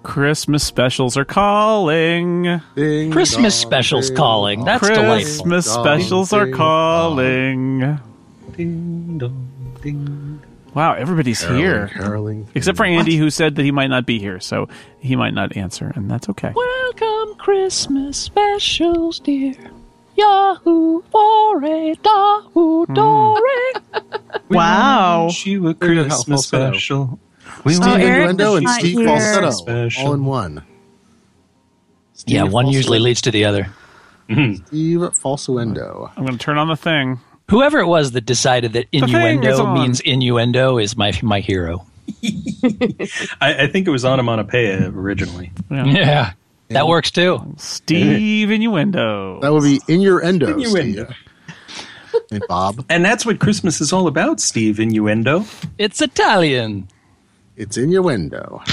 Christmas specials are calling. Ding Christmas dong, specials ding calling. dong, That's delightful. Christmas specials are ding calling. Ding dong, ding. Wow, everybody's here. Caroling. Except for Andy, who said that he might not be here, so he might not answer, and that's okay. Welcome Christmas specials, dear. Yahoo, foray, dahoo, dory. Wow. Wish you a Very good Christmas falsetto. special. Steve Eric innuendo is and not Steve here. falsetto, Special. all in one. Yeah, one usually leads to the other. Steve falsuendo. I'm going to turn on the thing. Whoever it was that decided that thing is innuendo on. means innuendo is my hero. I think it was onomatopoeia originally. Yeah, that works too. Steve Innuendo. That would be in your endo, Innuendo. Steve. And Bob, And that's what Christmas is all about, Steve. Innuendo. It's Italian. it's in your window.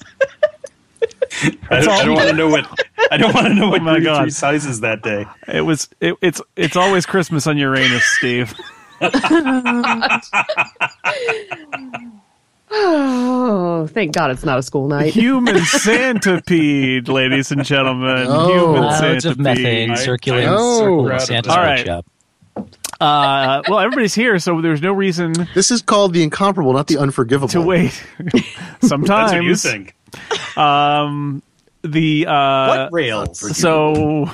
I don't want to know what. I don't want to know what my gluten-free God. sizes that day. It's always Christmas on Uranus, Steve. Oh, thank God it's not a school night. Human centipede, ladies and gentlemen. Oh. Human Clouds of methane centipede. circulating Oh. circle All of Santa's right. workshop. Well, everybody's here, so there's no reason This is called the incomparable, not the unforgivable. to wait. Sometimes That's what you think. the What rails? so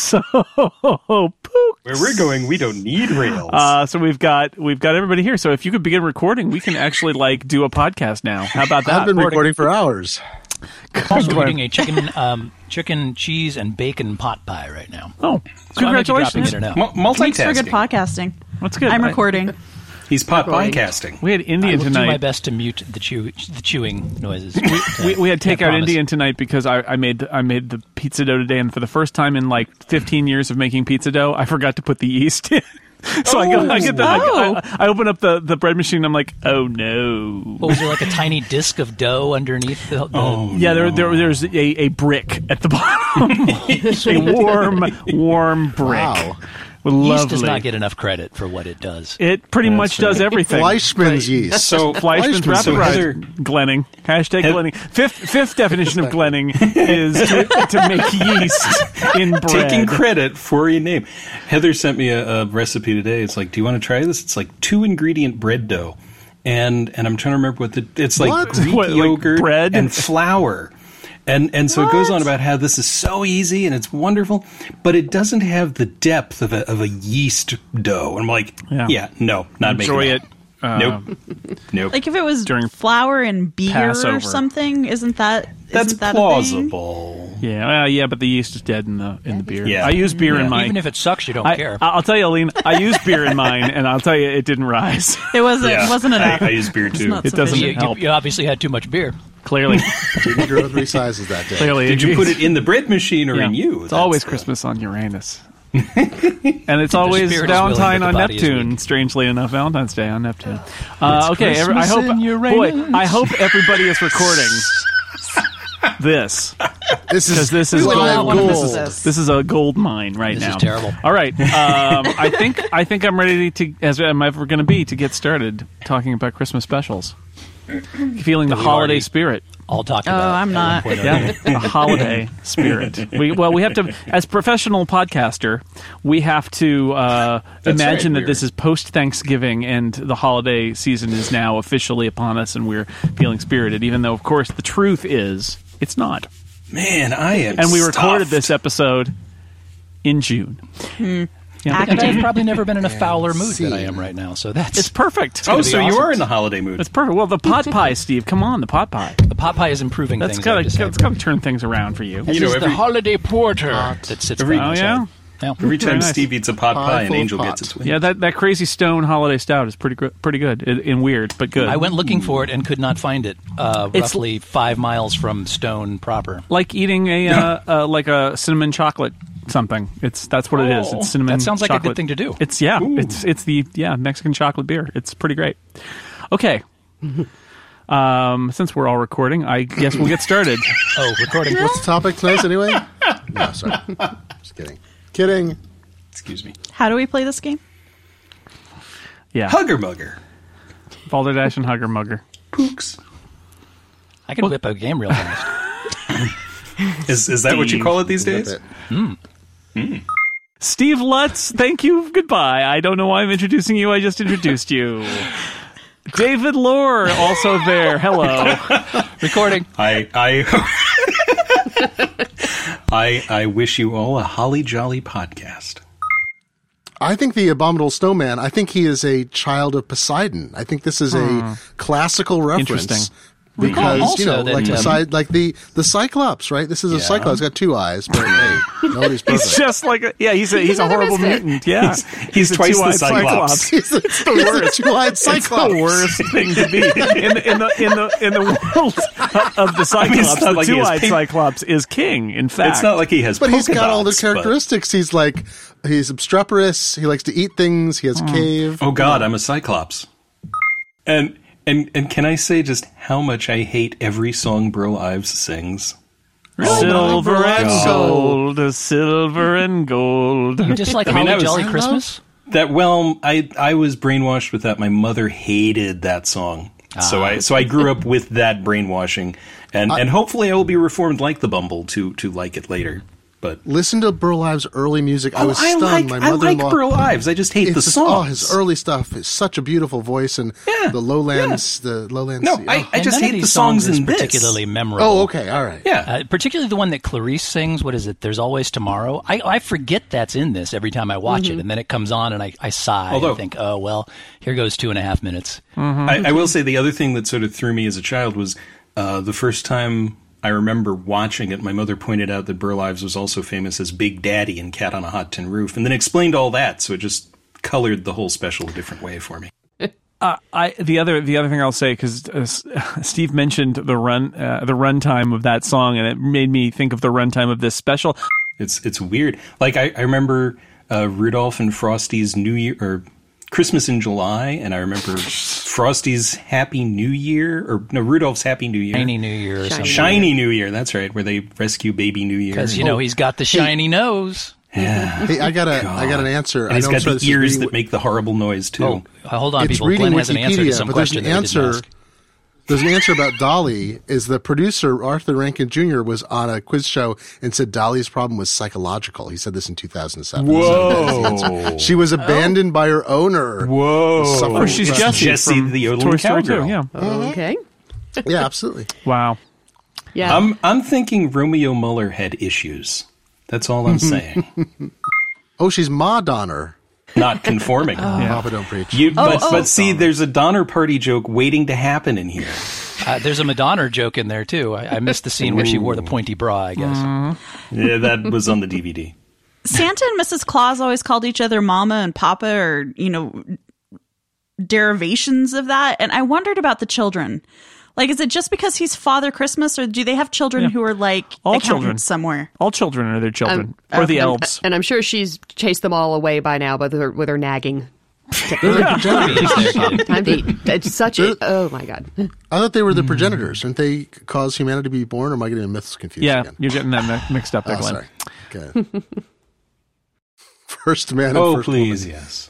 pook. Where we're going, we don't need rails. So we've got everybody here. So if you could begin recording, we can actually do a podcast now. How about that? I've been recording for hours. Also eating a chicken, cheese, and bacon pot pie right now. Oh, So I might be dropping congratulations! in and out. Makes for good Multitasking. podcasting. That's good. I'm recording. He's podcasting. We had I Indian will do my tonight. best to mute the chewing noises. We had Can't takeout promise. Indian tonight because I made the pizza dough today, and for the first time in 15 years of making pizza dough, I forgot to put the yeast in. So I open up the bread machine. And I'm like, oh no! What was there, like a tiny disc of dough underneath the Yeah, there's a brick at the bottom, a warm brick. Wow. Lovely. Yeast does not get enough credit for what it does. It pretty much does everything. Fleischmann's yeast. So Fleischmann's rapid so rise. Heather, Glenning. Hashtag Glenning. Fifth definition of Glenning is to make yeast in bread. taking credit for your name. Heather sent me a recipe today. It's like, do you want to try this? It's like 2-ingredient bread dough, and I'm trying to remember it's like What? Greek What, like yogurt bread? and flour. And so it goes on about how this is so easy and it's wonderful, but it doesn't have the depth of a yeast dough. And I'm like, Yeah. no, not Enjoy making it. that. Nope. Like if it was During flour and beer Passover. or something, isn't that That's a thing? plausible. Yeah, but the yeast is dead in the beer. Yeah. I use beer in mine. Even if it sucks, you don't care. I'll tell you, Aline, I use beer in mine, and I'll tell you, it didn't rise. It wasn't enough. I use beer It's too. not It doesn't sufficient. help. You obviously had too much beer. Clearly, Didn't grow 3 sizes that day. Did you put it in the bread machine or Yeah. in you? It's always That's, Christmas on Uranus. And it's always spirit is willing, Valentine but on the body is Neptune. weak. Strangely enough, Valentine's Day on Neptune. Okay, I Christmas hope. in Uranus. I hope everybody is recording this. This is This is would not gold. want to miss This is, this. this is a gold mine right This now. is terrible. All right, I think I'm ready to, as I'm ever going to be, to get started talking about Christmas specials. Feeling the holiday already- spirit. All talked Oh, about. I'm at not. one point or Yeah, another. a holiday spirit. We have to, as professional podcaster, we have to imagine right, that this is post Thanksgiving and the holiday season is now officially upon us, and we're feeling spirited. Even though, of course, the truth is it's not. Man, I am. And we recorded stuffed. this episode in June. Yeah, And I've probably never been in a fouler mood than I am right now, so that's... it's perfect. Oh, be so you awesome. are in the holiday mood. It's perfect. Well, the pot pie, Steve. Come on, the pot pie. The pot pie is improving That's things. gotta, I've decided. it's gotta turn things around for you. This You know, is the every- holiday porter that sits Every- by my Oh, yeah? side. Yeah. Every time Very nice. Steve eats a pot pie, an full of angel pot. gets its wings. Yeah, that Crazy Stone holiday stout is pretty good. In weird, but good. I went looking for it and could not find it. It's- Roughly 5 miles from Stone proper. Like eating like a cinnamon chocolate something. That's what it is. It's cinnamon. That sounds like a chocolate. good thing to do. It's it's the Mexican chocolate beer. It's pretty great. Okay. Since we're all recording, I guess we'll get started. Oh, recording. What's the topic tonight, anyway? No, sorry. Just kidding. Kidding. Excuse me. How do we play this game? Yeah, Hugger Mugger. Balderdash and Hugger Mugger. Pooks. I can whip a game real fast. Is that what you call it these days? Steve Lutz, thank you. Goodbye. I don't know why I'm introducing you. I just introduced you. David Lohr, also there. Hello. Recording. I wish you all a holly jolly podcast. I think the Abominable Snowman, I think he is a child of Poseidon. I think this is a classical reference. Interesting. Because, Also that, like the Cyclops, right? This is a Cyclops. He's got two eyes, but hey, nobody's perfect. He's just like he's a horrible mutant. Yeah, He's twice the Cyclops. It's the worst. Two-eyed It's Cyclops. the worst thing to be in the world of the Cyclops. not The like he has two-eyed Cyclops is king. In fact, It's not like he has But he's got all the polka dots, but- characteristics. He's obstreperous. He likes to eat things. He has a cave. Oh God, I'm a Cyclops. And can I say just how much I hate every song Burl Ives sings? silver and God. gold, silver and gold. You just like I mean, Holly that was- Jolly Christmas? I was brainwashed with that. My mother hated that song. So I grew up with that brainwashing, and hopefully I will be reformed like the Bumble to like it later. But Listen to Burl Ives' early music. I was I stunned. My like mother-in-law. Burl Ives. I just hate the songs. his early stuff is such a beautiful voice, and Yeah, the lowlands. The lowlands. No, oh. I And just none of hate the these songs is in this. particularly memorable. Oh, okay, all right. Yeah. Particularly the one that Clarice sings. What is it? There's Always Tomorrow. I forget that's in this every time I watch it, and then it comes on, and I sigh Although- and think, oh, well, here goes 2.5 minutes. I will say the other thing that sort of threw me as a child was the first time I remember watching it, my mother pointed out that Burl Ives was also famous as Big Daddy in Cat on a Hot Tin Roof, and then explained all that, so it just colored the whole special a different way for me. The other thing I'll say, because Steve mentioned the runtime of that song, and it made me think of the runtime of this special. It's weird. Like I remember Rudolph and Frosty's New Year or Christmas in July, and I remember Frosty's Happy New Year, or no, Rudolph's Happy New Year. Shiny New Year or something. Shiny New Year, that's right, where they rescue baby New Year. Because, he's got the shiny nose. Yeah. Hey, I got an answer. And he's I know got I'm sorry, the this is ears reading- that make the horrible noise, too. Oh, hold on, It's people. reading Glenn has an answer to Wikipedia, some but there's question an that we didn't answer. ask. There's an answer about Dolly. Is the producer Arthur Rankin Jr. was on a quiz show and said Dolly's problem was psychological. He said this in 2007. Whoa. So that's the answer. She was abandoned by her owner. Whoa. Suffering Oh, she's from- Jessie from the yodeling Toy Story cowgirl. 2. Yeah. Okay. Yeah, absolutely. Wow. Yeah. I'm thinking Romeo Muller had issues. That's all I'm saying. Oh, she's Ma Donner. Not conforming. Papa don't preach. But see, there's a Donner Party joke waiting to happen in here. There's a Madonna joke in there, too. I missed the scene where she wore the pointy bra, I guess. Yeah, that was on the DVD. Santa and Mrs. Claus always called each other Mama and Papa, or derivations of that. And I wondered about the children. Like, is it just because he's Father Christmas, or do they have children who are like All accountants children. somewhere? All children are their children, or the elves. And I'm sure she's chased them all away by now with her nagging. Time to eat. It's such a... Oh, my God. I thought they were the progenitors. Didn't they cause humanity to be born, or am I getting the myths confused Yeah, again? you're getting that mixed up there, Oh, Glenn. sorry. Okay. First man and Oh, first please, woman. yes.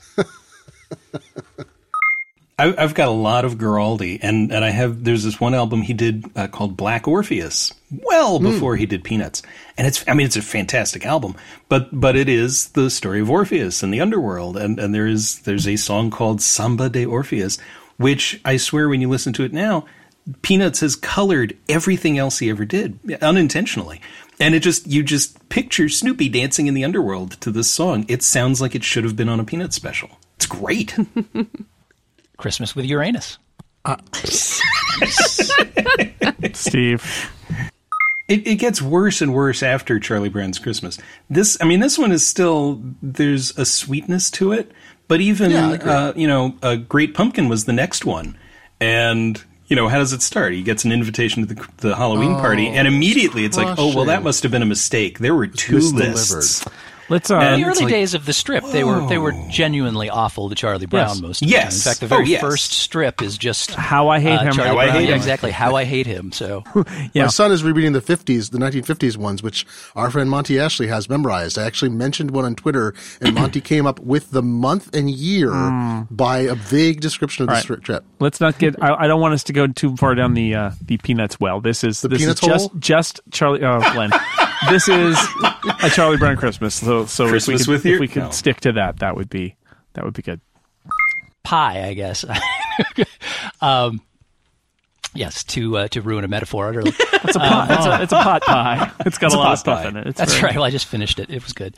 I've got a lot of Giraldi, and there's this one album he did called Black Orpheus, well before he did Peanuts, and it's a fantastic album, but it is the story of Orpheus and the underworld, and there's a song called Samba de Orpheus, which I swear when you listen to it now, Peanuts has colored everything else he ever did unintentionally, and you just picture Snoopy dancing in the underworld to this song. It sounds like it should have been on a Peanuts special. It's great. Christmas with Uranus. Steve. It gets worse and worse after Charlie Brown's Christmas. This one is still, there's a sweetness to it, but even, Great Pumpkin was the next one. And, how does it start? He gets an invitation to the Halloween party, and immediately it's like, oh, well, that must have been a mistake. There were two lists. Let's In And the it's early like, days of the strip, they were genuinely awful to Charlie Brown Yes. most of the Yes. time. In fact, the very Oh, yes. first strip is just How I Hate Him. Charlie How I Brown. Hate Him. Exactly, How I Hate Him. So Yeah. My son is rereading the 1950s ones, which our friend Monty Ashley has memorized. I actually mentioned one on Twitter, and Monty came up with the month and year by a vague description of the Right. trip. Let's not get. I don't want us to go too far down the Peanuts well. This is Peanuts just Charlie. Oh, Glenn. This is a Charlie Brown Christmas. So Christmas with you? if we could No. stick to that would be good. pie, I guess. Yes, to ruin a metaphor utterly. It's a pot. It's a pot pie. It's got a lot of stuff pie. in it. It's That's very- right. Well, I just finished it. It was good.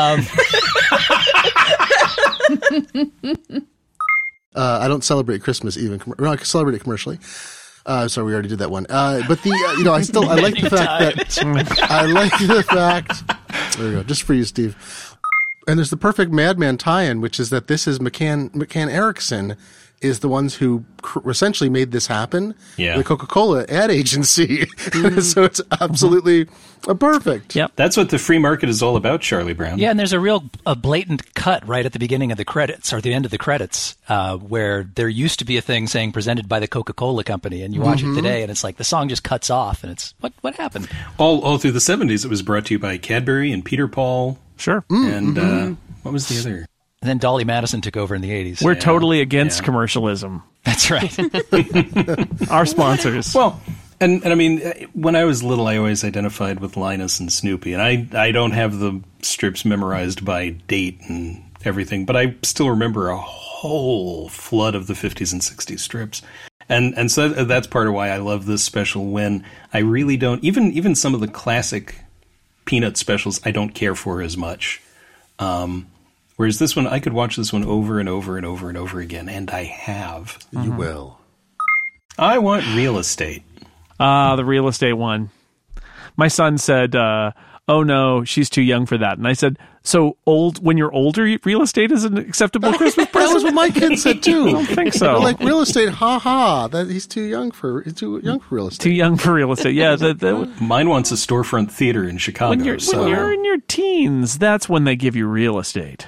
I don't celebrate Christmas even. I celebrate it commercially. Sorry, we already did that one. But the I like the fact that I like the fact. There we go. Just for you, Steve. And there's the perfect Madman tie-in, which is that this is McCann Erickson is the ones who essentially made this happen. Yeah. The Coca-Cola ad agency. So it's absolutely perfect. Yep. That's what the free market is all about, Charlie Brown. Yeah, and there's a blatant cut right at the beginning of the credits, or the end of the credits, where there used to be a thing saying presented by the Coca-Cola Company, and you watch it today, and it's like the song just cuts off, and it's, what happened? All through the 70s, it was brought to you by Cadbury and Peter Paul. Sure. And what was the other? And then Dolly Madison took over in the 80s. We're totally against commercialism. That's right. Our sponsors. Well, and I mean, when I was little, I always identified with Linus and Snoopy, and I don't have the strips memorized by date and everything, but I still remember a whole flood of the 50s and 60s strips. And so that's part of why I love this special, when I really don't, even some of the classic Peanut specials I don't care for as much. Whereas this one, I could watch this one over and over and over and over again, and I have. You will. I want Real Estate. The real estate one. My son said, oh no, she's too young for that. And I said, so when you're older, real estate is an acceptable Christmas That present? was what my kids said too. I don't think so. Like real estate, that he's too young for real estate. Too young for real estate. Yeah. Mine wants a storefront theater in Chicago. When you're in your teens, that's when they give you real estate.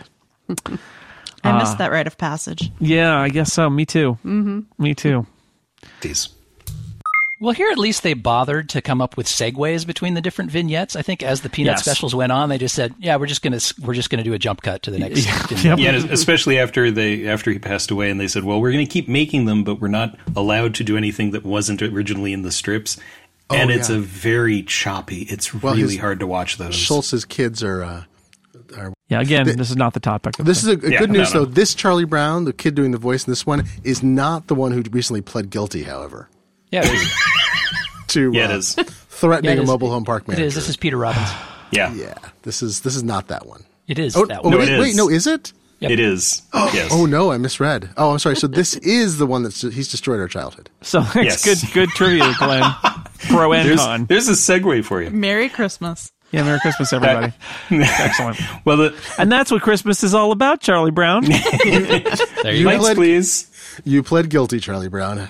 I missed that rite of passage. Yeah, I guess so. Me too. Mm-hmm. Me too. These. Well, here at least they bothered to come up with segues between the different vignettes. I think as the Peanut Yes. specials went on, they just said, "Yeah, we're just gonna do a jump cut to the next." vignette." Yep. Yeah, especially after he passed away, and they said, "Well, we're going to keep making them, but we're not allowed to do anything that wasn't originally in the strips." And it's yeah. a very choppy. It's really hard to watch those. Schultz's kids are. Yeah, again, this is not the topic. Of This is a good news, no. though. This Charlie Brown, the kid doing the voice in this one, is not the one who recently pled guilty, however, Yeah, it is. to Yeah, it is. threatening Yeah, it a is. mobile home park It manager. is. This is Peter Robbins. Yeah, Yeah, this is not that one. It is Oh, that one. No, wait, it is. wait, no, is it? Yep. it is. Yes. Oh no, I misread. Oh, I'm sorry. So this is the one he's destroyed our childhood. So it's Yes. good trivia, Glenn. Pro and con. There's a segue for you. Merry Christmas. Yeah, Merry Christmas, everybody. Excellent. Well, And that's what Christmas is all about, Charlie Brown. There you go. lights, please. You pled guilty, Charlie Brown.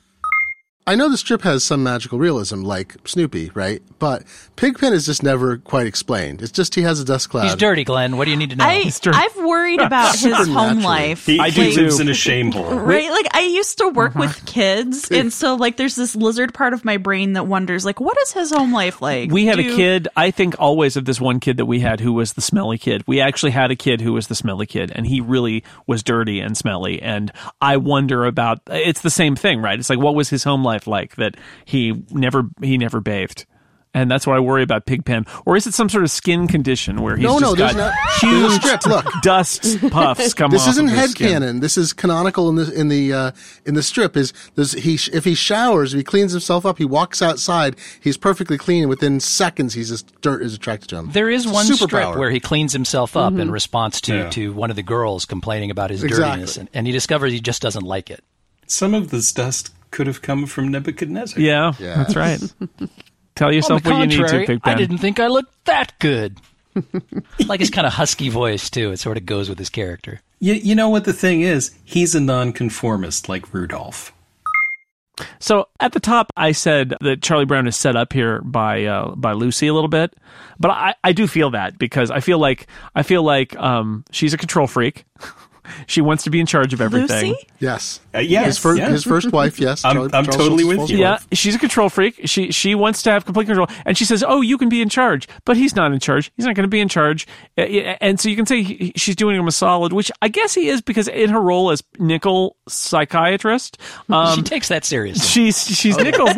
I know the strip has some magical realism, like Snoopy, right? But Pigpen is just never quite explained. It's just he has a dust cloud. He's dirty, Glenn. What do you need to know? I've worried about his home Supernaturally. life. He I do Like, too. lives in a shame hole. Right? Like, I used to work with kids, and so, like, there's this lizard part of my brain that wonders, like, what is his home life like? We had a kid, I think always of this one kid that we had who was the smelly kid. We actually had a kid who was the smelly kid, and he really was dirty and smelly. And I wonder about, it's the same thing, right? It's like, what was his home life like that he never bathed? And that's what I worry about Pigpen. Or is it some sort of skin condition where he's No, just there's got not. huge There's a strip. Look, dust puffs come this off isn't of his skin. headcanon. This is canonical in the strip. If he showers, if he cleans himself up, he walks outside, he's perfectly clean, and within seconds, dirt is attracted to him. There is one Superpower. strip where he cleans himself up in response to one of the girls complaining about his dirtiness, and he discovers he just doesn't like it. Some of this dust could have come from Nebuchadnezzar. Yeah, that's right. Tell yourself On the what you need to, contrary, Pigpen. I didn't think I looked that good. Like his kind of husky voice, too. It sort of goes with his character. You know what the thing is? He's a nonconformist like Rudolph. So at the top, I said that Charlie Brown is set up here by Lucy a little bit, but I do feel that because I feel like she's a control freak. She wants to be in charge of everything. Lucy? Yes. Yes. His first wife, yes. I'm Charles totally with Schultz's you. Yeah, she's a control freak. She wants to have complete control, and she says, "Oh, you can be in charge," but he's not in charge. He's not going to be in charge, and so you can say she's doing him a solid, which I guess he is because in her role as Nickel psychiatrist, She takes that seriously. she's Nichols.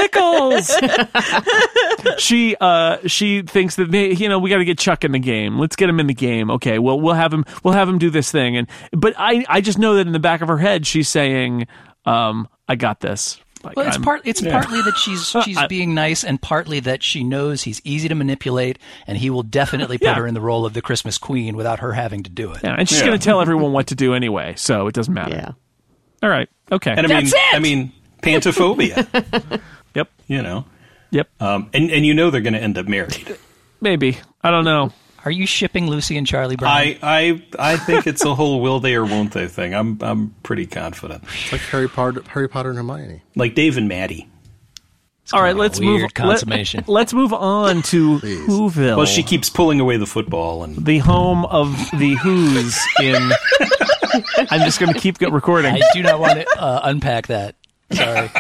She thinks that we got to get Chuck in the game. Let's get him in the game. Okay, well we'll have him do this thing, but I just know that in the back of her head she's saying, I got this. Like, Well, it's partly that she's being nice, and partly that she knows he's easy to manipulate, and he will definitely put her in the role of the Christmas Queen without her having to do it. yeah, and she's going to tell everyone what to do anyway, so it doesn't matter. Yeah. All right. Okay. And I mean, pantophobia. Yep. Yep. And they're going to end up married. Maybe. I don't know. Are you shipping Lucy and Charlie Brown? I think it's a whole will they or won't they thing. I'm pretty confident. It's like Harry Potter and Hermione. Like Dave and Maddie. All right, let's move. Weird consummation. Let's move on to Whoville. Well, she keeps pulling away the football, and the home of the Who's in. I'm just going to keep recording. I do not want to unpack that. Sorry.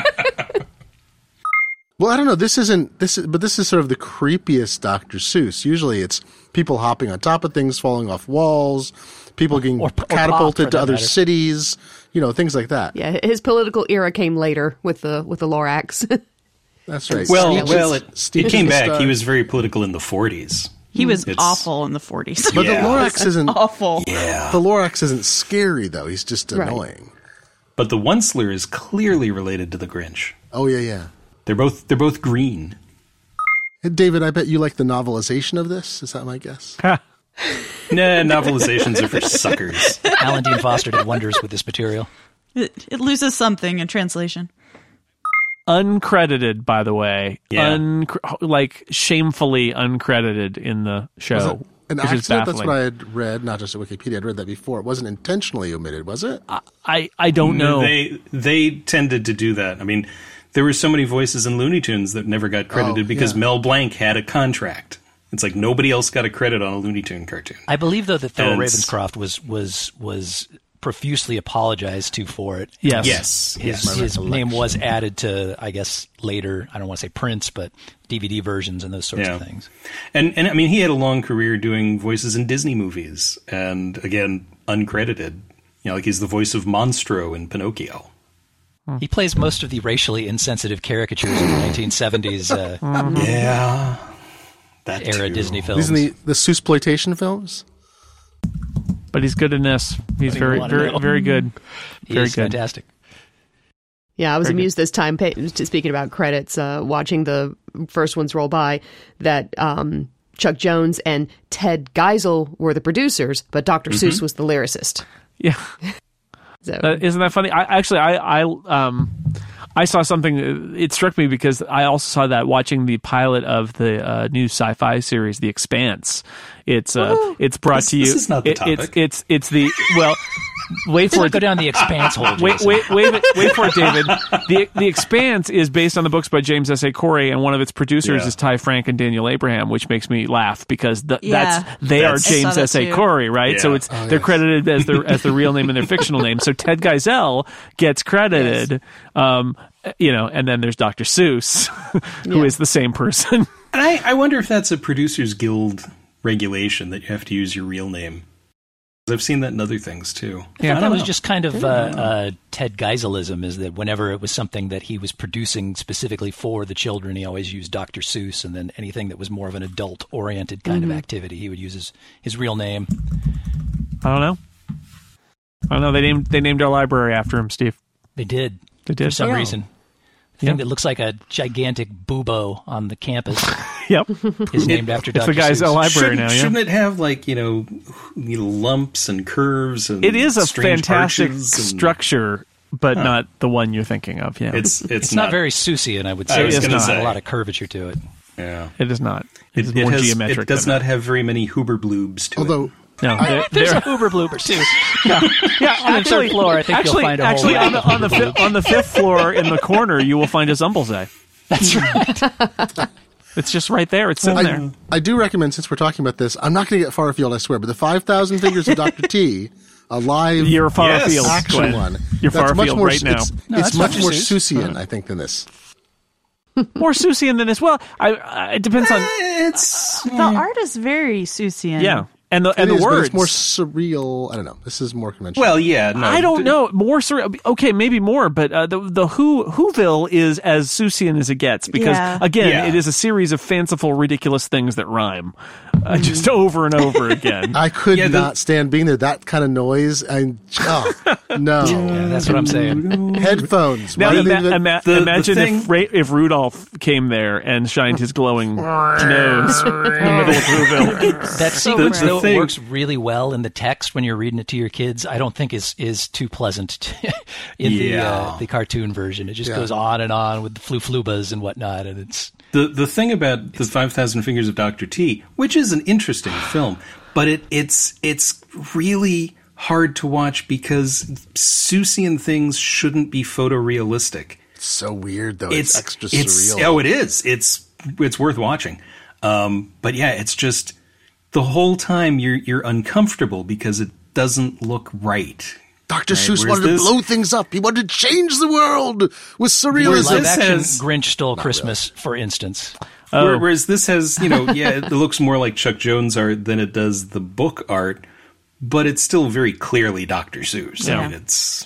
Well, I don't know. This is sort of the creepiest Dr. Seuss. Usually it's people hopping on top of things, falling off walls, people getting or catapulted to other matter. cities, things like that. Yeah, his political era came later with the Lorax. That's right. It came back. He was very political in the 40s. He was awful in the 40s. But the Lorax isn't awful. Yeah. The Lorax isn't scary though. He's just annoying. But the Onceler is clearly related to the Grinch. Oh yeah. They're both green. Hey, David, I bet you like the novelization of this. Is that my guess? Nah, novelizations are for suckers. Alan Dean Foster did wonders with this material. It loses something in translation. Uncredited, by the way. Yeah. Shamefully uncredited in the show. An which is accident? That's baffling. what I had read, not just at Wikipedia. I'd read that before. It wasn't intentionally omitted, was it? I don't know. They tended to do that. I mean, there were so many voices in Looney Tunes that never got credited because Mel Blanc had a contract. It's like nobody else got a credit on a Looney Tune cartoon. I believe, though, that Thurl Ravenscroft was profusely apologized to for it. Yes. His name was added to, I guess, later, I don't want to say prints, but DVD versions and those sorts of things. And I mean, he had a long career doing voices in Disney movies, and again, uncredited. Like he's the voice of Monstro in Pinocchio. He plays most of the racially insensitive caricatures in the 1970s that era too. Disney films. These are the Seusploitation films? But he's good in this. He's very very good. Very He's good. fantastic. Yeah, I was amused this time, speaking about credits, watching the first ones roll by, that Chuck Jones and Ted Geisel were the producers, but Dr. Seuss was the lyricist. Yeah. So, Isn't that funny? I saw something. It struck me because I also saw that watching the pilot of the new sci-fi series, The Expanse. It's brought to you. This is not the topic. It's the wait for it. Go down the Expanse hole. Wait for it, David. The Expanse is based on the books by James S.A. Corey, and one of its producers is Ty Frank and Daniel Abraham, which makes me laugh because they are James S.A. Corey, right? Yeah. So they're credited as their real name and their fictional name. So Ted Geisel gets credited, and then there's Dr. Seuss, who is the same person. And I wonder if that's a Producers Guild regulation that you have to use your real name. I've seen that in other things too. I thought that was just kind of Ted Geiselism, is that whenever it was something that he was producing specifically for the children, he always used Dr. Seuss, and then anything that was more of an adult-oriented kind of activity, he would use his real name. I don't know. They named our library after him, Steve. They did. For some reason. Thing that looks like a gigantic bubo on the campus Yep. is named after Dr. It's the guy's Seuss. library now, yeah. Shouldn't it have lumps and curves and It is a strange fantastic arches and- structure, but not the one you're thinking of. Yeah, It's not very Seussian, I would say. I was It's gonna not say. a lot of curvature to it. Yeah. it is not. It is more geometric. It does than not have very many Huber bloobs to Although No, There's a Uber blooper too. yeah. On the third floor, I think you'll find a whole on lot on the fifth floor in the corner, you will find a Zumblezay. That's right. It's just right there. It's sitting there. I do recommend, since we're talking about this, I'm not going to get far afield, I swear, but the 5,000 Fingers of Dr. T, a live You're far afield, action Glenn. one. You're far afield right now. It's much more Seuss. Seussian, I think, than this. More Seussian than this. Well, it depends on. The art is very Seussian. Yeah. And the It is, but words. it's more surreal. I don't know. This is more conventional. Well, yeah, no. I don't know. More okay, maybe more, but the Whoville is as Seussian as it gets because again, it is a series of fanciful, ridiculous things that rhyme, just over and over again. I could not stand being there. That kind of noise. No. Yeah, that's what I'm saying. Headphones. Now, Why do they imagine thing- if Rudolph came there and shined his glowing nose in the middle of Whoville. That sequence, the though, thing- works really well in the text when you're reading it to your kids. I don't think is too pleasant in the cartoon version. It just goes on and on with the flubas and whatnot, and it's The thing about the 5,000 Fingers of Dr. T, which is an interesting film, but it's really hard to watch because Seussian things shouldn't be photorealistic. so weird, though. It's extra surreal. Oh, it is. It's worth watching. But yeah, it's just the whole time you're uncomfortable because it doesn't look right. Dr. Seuss wanted to blow things up. He wanted to change the world with surrealism. live action has- Grinch Stole Christmas, for instance. Whereas this has, it looks more like Chuck Jones art than it does the book art, but it's still very clearly Dr. Seuss. Yeah. I mean, it's,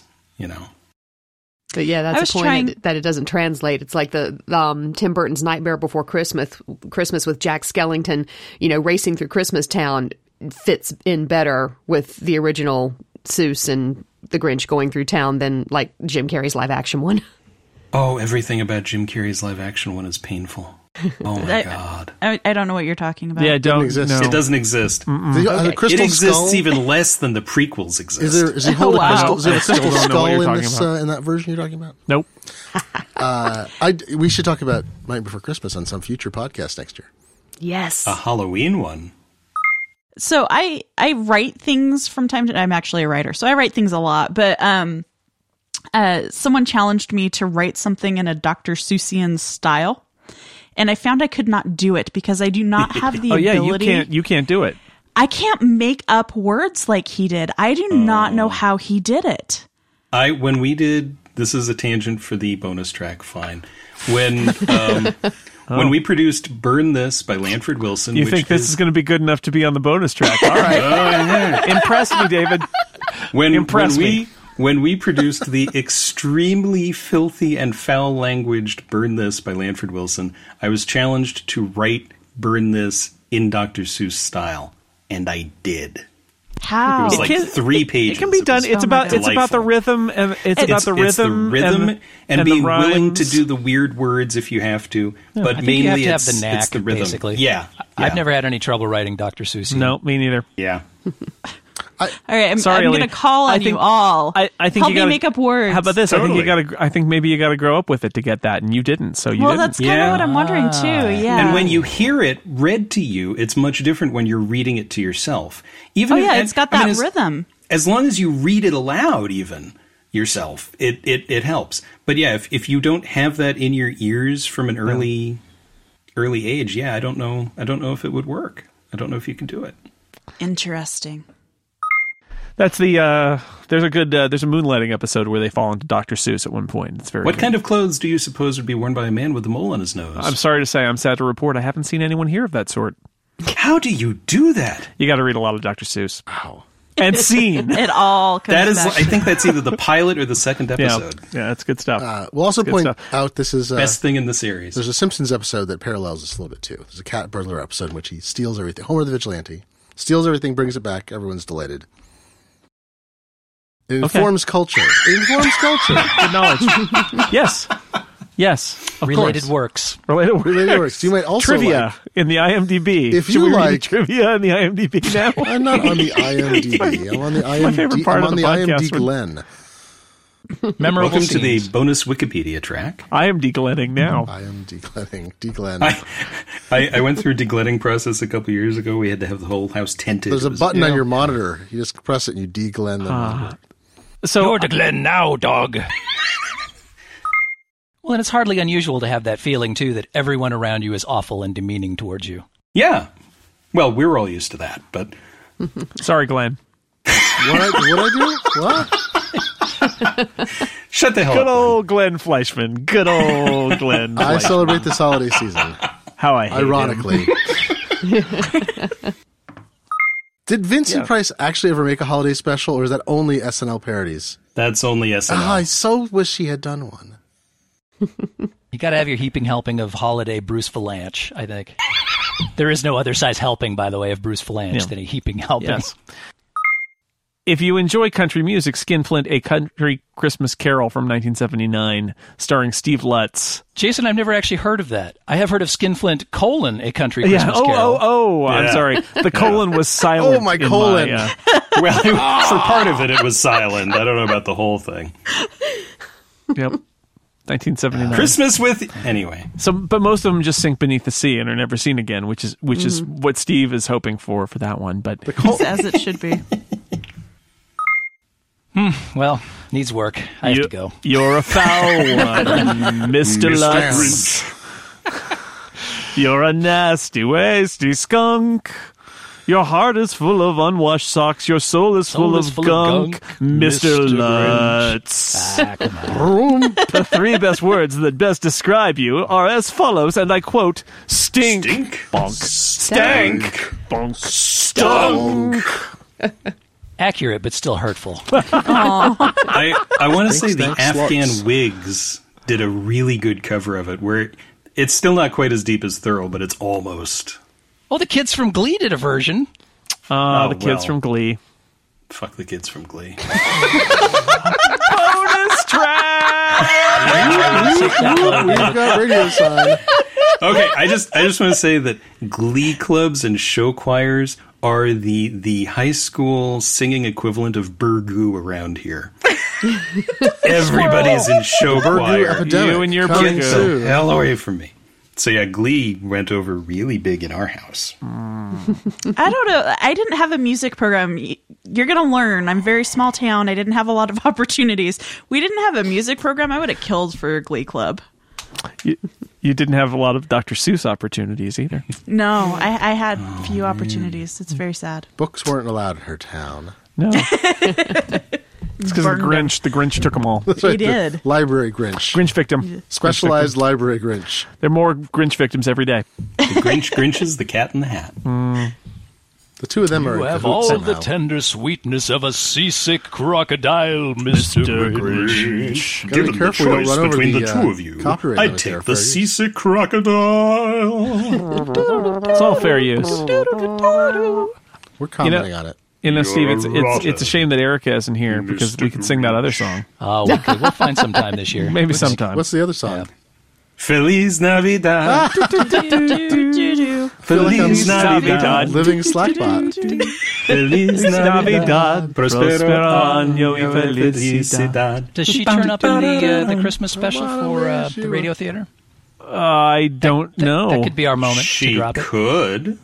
But yeah, I that's was the point trying- that it doesn't translate. It's like the Tim Burton's Nightmare Before Christmas with Jack Skellington, racing through Christmas Town fits in better with the original Seuss and the Grinch going through town than like Jim Carrey's live action one. Oh, everything about Jim Carrey's live action one is painful. Oh my God. I don't know what you're talking about. Yeah, don't exist. no. It doesn't exist. The It crystal exists skull. even less than the prequels exist. Is he holding wow. is there a I still crystal don't know what skull you're in talking this about. in that version you're talking about? Nope. We should talk about Night Before Christmas on some future podcast next year. Yes. A Halloween one. So I write things from time to time. I'm actually a writer, so I write things a lot. But someone challenged me to write something in a Dr. Seussian style, and I found I could not do it because I do not have the ability. you can't do it. I can't make up words like he did. I do not know how he did it. When we did, this is a tangent for the bonus track, fine. When we produced Burn This by Lanford Wilson. You which think this is going to be good enough to be on the bonus track? All right. Impress me, David. Impress me. When we produced the extremely filthy and foul languaged Burn This by Lanford Wilson, I was challenged to write Burn This in Dr. Seuss style, and I did. How? It was like 3 pages. It can be It done. was It's about the delightful. rhythm and it's about the rhythm and the being willing rhymes. to do the weird words if you have to, but I think mainly you have to have it's the knack, it's the rhythm. basically. Yeah, I've never had any trouble writing Dr. Seuss. No, me neither. Yeah. All right, I'm Sorry, going Elaine. to call on I think- you all. I think Help you me gotta, make up words. How about this? Totally. I think maybe you got to grow up with it to get that, and you didn't. So you Well, didn't. that's kind of what I'm wondering too. Yeah. And when you hear it read to you, it's much different when you're reading it to yourself. Even oh if- yeah, and- it's got I mean, that rhythm. As long as you read it aloud, even yourself, it helps. But yeah, if you don't have that in your ears from an early age, I don't know if it would work. I don't know if you can do it. Interesting. That's the there's a Moonlighting episode where they fall into Dr. Seuss at one point. It's very What good. kind of clothes do you suppose would be worn by a man with a mole on his nose? I'm sorry to say, I'm sad to report I haven't seen anyone here of that sort. How do you do that? You got to read a lot of Dr. Seuss. Wow. And scene. It all comes That is, back. I think that's either the pilot or the second episode. Yeah, that's good stuff. We'll also Good point stuff. out this is Best thing in the series. there's a Simpsons episode that parallels this a little bit too. There's a cat burglar episode in which he steals everything. Homer the Vigilante steals everything, brings it back. Everyone's delighted. It informs culture. It informs culture. Good knowledge. Yes. Of Related course. works. Related works. Related works. You might also Trivia like. in the IMDb. If Should you we read like- trivia in the IMDb now? I'm not on the IMDb. I'm on the IMD. favorite part I'm of on the the podcast IMD when- Glenn. Memorable Welcome to the scenes. bonus Wikipedia track. I am deglenning now. IMD Glenning. D Glenn. I went through a degletting process a couple years ago. We had to have the whole house tinted. There's a button on your monitor. You just press it and you de-glen the monitor. So You're the Glen now, dog. Well, and it's hardly unusual to have that feeling, too, that everyone around you is awful and demeaning towards you. Yeah. Well, we're all used to that, but... Sorry, Glenn. What I do? What? Shut the hell Good up. old Glenn Fleischman. Good old Glenn I Fleischman. celebrate this holiday season. How I hate him. Ironically. Did Vincent Price actually ever make a holiday special, or is that only SNL parodies? That's only SNL. I so wish he had done one. You got to have your heaping helping of holiday Bruce Valanche, I think. There is no other size helping, by the way, of Bruce Valanche than a heaping helping. Yes. If you enjoy country music, Skinflint, A Country Christmas Carol from 1979, starring Steve Lutz. Jason, I've never actually heard of that. I have heard of Skinflint, A Country Christmas Carol. I'm sorry. The colon was silent. Oh, my colon. Well, for part of it, it was silent. I don't know about the whole thing. Yep. 1979. Christmas with... Anyway. So, but most of them just sink beneath the sea and are never seen again, which is what Steve is hoping for that one. But As it should be. Well, needs work. I have to go. You're a foul one, Mr. Lutz. You're a nasty, wasty skunk. Your heart is full of unwashed socks. Your soul is full of gunk, Mr. Lutz. Come on. The three best words that best describe you are as follows, and I quote, stink, bonk, stank, bonk, stunk. Accurate, but still hurtful. I want to say the Stank Afghan sluts. Wigs did a really good cover of it, where it's still not quite as deep as Thorough, but it's almost. Oh, the kids from Glee did a version. The kids well. from Glee. Fuck the kids from Glee. Bonus track! We've got radio sign. Okay, I just want to say that Glee clubs and show choirs are the high school singing equivalent of Burgoo around here. Everybody's in show choir. Epidemic. You and your Coming Burgoo. soon. Hell away from me. So yeah, Glee went over really big in our house. I don't know. I didn't have a music program. You're going to learn. I'm very small town. I didn't have a lot of opportunities. We didn't have a music program. I would have killed for Glee Club. You didn't have a lot of Dr. Seuss opportunities either. No, I had few opportunities. It's very sad. Books weren't allowed in her town. No. It's because of the Grinch. The Grinch took them all. He did. Library Grinch. Grinch victim. Specialized library Grinch. There are more Grinch victims every day. The Grinch is the Cat in the Hat. The two of them are You in have cahoots all the somehow. tender sweetness of a seasick crocodile, Mr. Grinch. Gotta be careful we don't run over the copyright I'd limit there, take the Fergus. seasick crocodile. It's all fair use. We're commenting on it. You know, Steve, You're rotten. it's a shame that Erica isn't here because we could sing that other song. Oh, we'll find some time this year. Maybe sometime. What's the other song? Feliz Navidad. Feel like I'm Feliz Navidad. living slackbot. Feliz Navidad. Prospero año y felicidad. Does she turn up in the Christmas special for the radio theater? I don't know. That could be our moment to She drop it. could.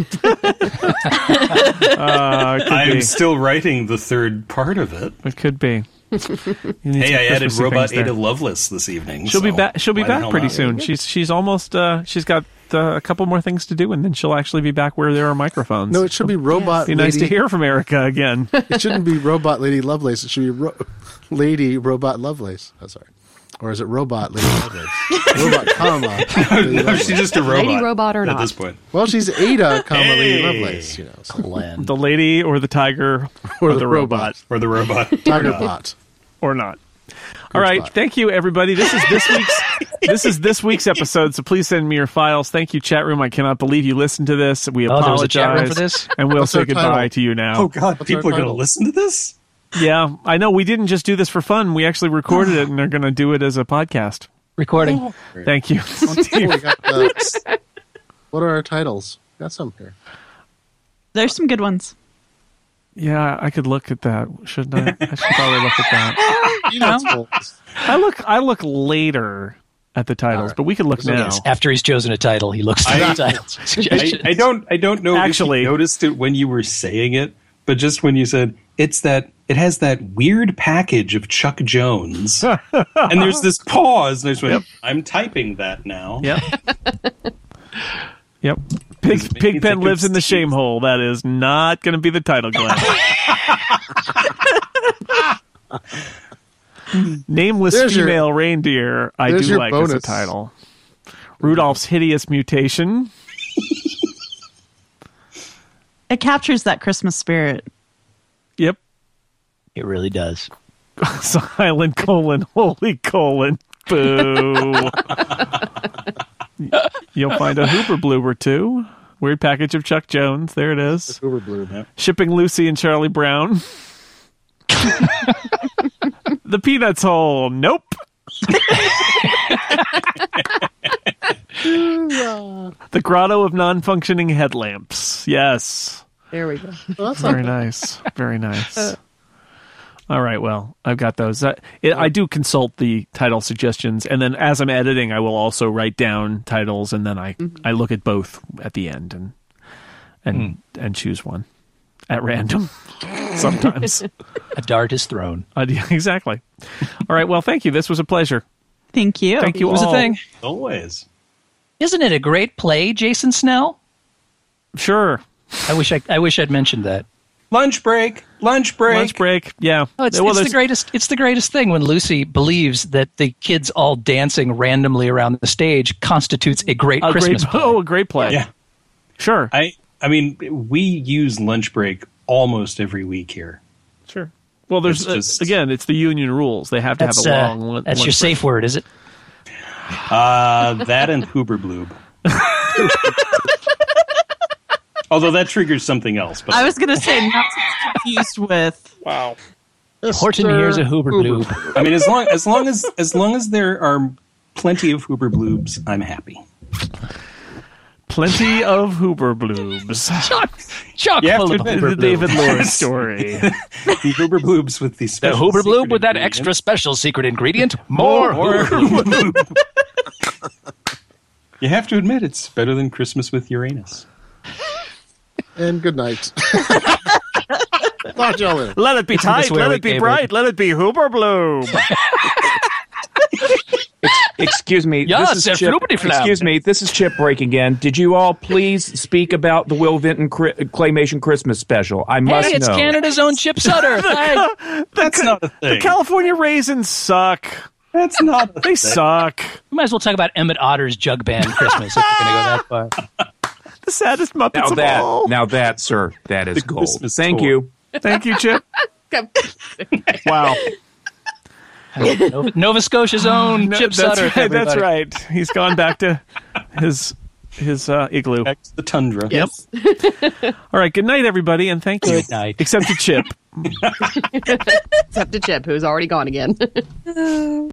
Could I'm be. still writing the third part of it. It could be. Hey, I added Robot Ada Lovelace this evening. She'll be back. She'll be why the back hell pretty not? soon. She's almost. She's got a couple more things to do, and then she'll actually be back where there are microphones. No, it should be Robot Be nice Lady. to hear from Erica again. It shouldn't be Robot Lady Lovelace. It should be Lady Robot Lovelace. Oh, sorry. Or is it Robot Lady Lovelace? Robot, comma. Lady No, Lovelace. she's just a robot. Lady robot or at not. this point. Well, she's Ada, comma, Lady Hey. Lovelace. You know, so. Glenn. The lady or the tiger or the robot Or the robot. Tiger Bot. or not. All right, spot. thank you, everybody. This is this week's episode. So please send me your files. Thank you, chat room. I cannot believe you listened to this. We Oh, there was a apologize, chat room for this? and we'll What's say our goodbye title? to you now. Oh, God. What's People our are going to title? listen to this? Yeah, I know. We didn't just do this for fun. We actually recorded it, and they're going to do it as a podcast. Recording. Thank you, Steve. We got the, what are our titles? Got some here. There's some good ones. Yeah, I could look at that, shouldn't I? I should probably look at that. Peanuts bowls. I look later at the titles, but we could look now. Yes, after he's chosen a title, he looks at the titles. I don't know Actually, if you noticed it when you were saying it, but just when you said it has that weird package of Chuck Jones, and there's this pause, and I just went, I'm typing that now. Yep. Yep. Pigpen lives in the shame hole. That is not going to be the title, Glenn. Nameless female reindeer. I do like as a title. Rudolph's hideous mutation. It captures that Christmas spirit. Yep. It really does. Silent : holy : boo. You'll find a Hooper Bloober too. Weird package of Chuck Jones. There it is. Hooper Bloober. Yep. Shipping Lucy and Charlie Brown. The Peanuts hole. Nope. The Grotto of Non-Functioning Headlamps. Yes. There we go. Very nice. Very nice. All right. Well, I've got those. I do consult the title suggestions, and then as I'm editing, I will also write down titles, and then I look at both at the end and choose one at random. Sometimes a dart is thrown. Exactly. All right. Well, thank you. This was a pleasure. Thank you. Thank you all. It was a thing. Always. Isn't it a great play, Jason Snell? Sure. I wish I'd mentioned that. Lunch break. Yeah. Oh, it's the greatest. It's the greatest thing when Lucy believes that the kids all dancing randomly around the stage constitutes a great Christmas play. Oh, a great play. Yeah. Sure. I mean, we use lunch break almost every week here. Sure. Well, there's again, it's the union rules. They have to have a long. That's your safe word, is it? That and Hooper Bloob. Although that triggers something else. But I was going to say, not to be confused with. Wow. Horton here's a Hooper Bloob. I mean, as long as there are plenty of Hooper Bloobs, I'm happy. Plenty of Hooper Bloobs. Chock full of Hooper The David Lohr story. The Hooper Bloobs with the special The Hooper Bloob with that ingredient. extra special secret ingredient. More Hooper Bloob. You have to admit, it's better than Christmas with Uranus. And good night. Talk to y'all later. Let it be tight. Let it be bright. Let it be Hooper Bloob. Excuse me. Yeah, this is Chip. Excuse me. This is Chip breaking in. Did you all please speak about the Will Vinton Claymation Christmas special? I must Hey, it's know. Canada's own Chip Sutter. That's not a thing. The California raisins suck. That's not a They suck. We might as well talk about Emmett Otter's Jug Band Christmas if we're going to go that far. The saddest Muppets of all. Now that, sir, that is The gold. Christmas Thank tour. you. Thank you, Chip. Wow. Nova Scotia's own Chip Sutter. Right, that's right. He's gone back to his igloo. Back to the tundra. Yes. All right. Good night, everybody, and thank you. Good night. Except to Chip. Except to Chip, who's already gone again.